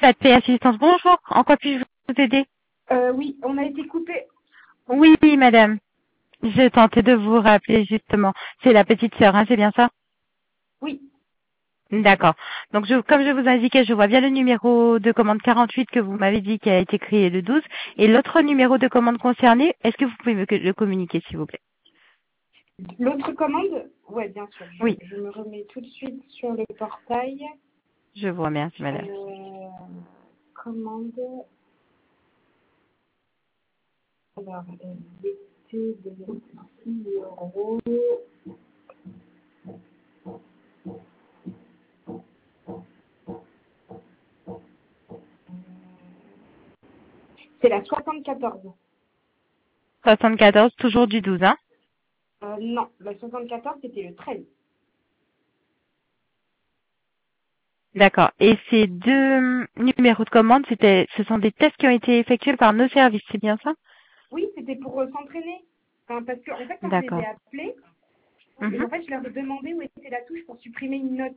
Flat Pay Assistance, bonjour. En quoi puis-je vous aider? Oui, on a été coupé. Oui, madame. Je tentais de vous rappeler justement. C'est la petite sœur, hein, c'est bien ça? Oui, D'accord. Donc, comme je vous indiquais, je vois bien le numéro de commande 48 que vous m'avez dit qui a été créé le 12. Et l'autre numéro de commande concerné, est-ce que vous pouvez me le communiquer, s'il vous plaît? l'autre commande, ouais, bien sûr. Oui, Je me remets tout de suite sur le portail. je vous remercie, madame. Commande. Alors, elle était de 6 €. C'est la 74. 74, toujours du 12, hein? Non, la 74, c'était le 13. D'accord. Et ces deux numéros de commande, ce sont des tests qui ont été effectués par nos services, c'est bien ça? Oui, c'était pour s'entraîner. Enfin, parce que, en fait, quand je les ai D'accord. appelés, et Mhm. en fait, je leur ai demandé où était la touche pour supprimer une note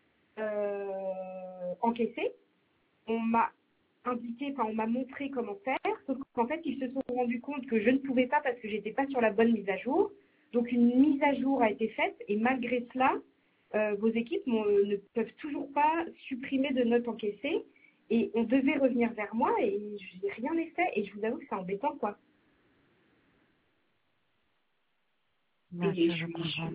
encaissée. On m'a indiqué, enfin on m'a montré comment faire, sauf qu'en fait ils se sont rendus compte que je ne pouvais pas parce que j'étais pas sur la bonne mise à jour. Donc une mise à jour a été faite et malgré cela, vos équipes ne peuvent toujours pas supprimer de notes encaissées et on devait revenir vers moi et rien n'est fait et je vous avoue que c'est embêtant quoi. Bien Et sûr, je comprends.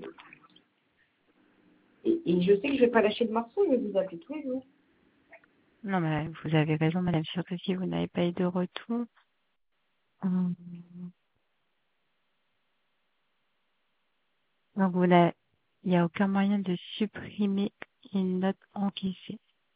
et je sais que je vais pas lâcher de morceau, je vais vous appeler tous les jours. Non, mais vous avez raison, madame, surtout si vous n'avez pas eu de retour. Hum. Donc, il n'y a aucun moyen de supprimer une note encaissée.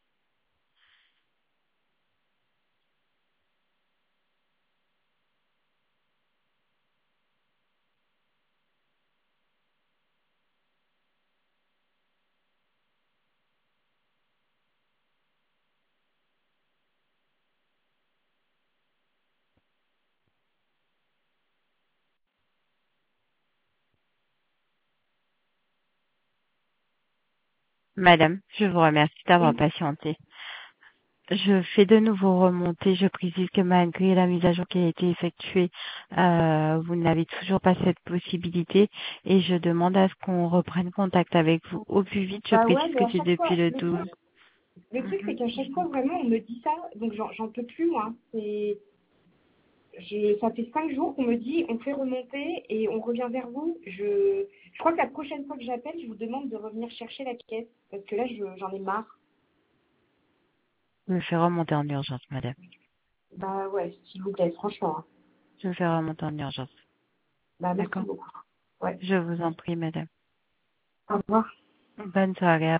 Madame, je vous remercie d'avoir Oui, patienté. Je fais de nouveau remonter. Je précise que malgré la mise à jour qui a été effectuée, vous n'avez toujours pas cette possibilité et je demande à ce qu'on reprenne contact avec vous au plus vite. Je bah ouais, précise mais que à c'est chaque depuis fois, le le 12. truc, le truc c'est Mhm. qu'à chaque fois vraiment on me dit ça, donc j'en peux plus moi. C'est ça fait 5 jours qu'on me dit on fait remonter et on revient vers vous. Je crois que la prochaine fois que j'appelle, je vous demande de revenir chercher la caisse parce que là, j'en ai marre. Je me fais remonter en urgence, madame. Bah ouais, s'il vous plaît, franchement, hein. Je me fais remonter en urgence. Bah merci D'accord? beaucoup. Ouais, Je vous en prie, madame. au revoir. Bonne soirée.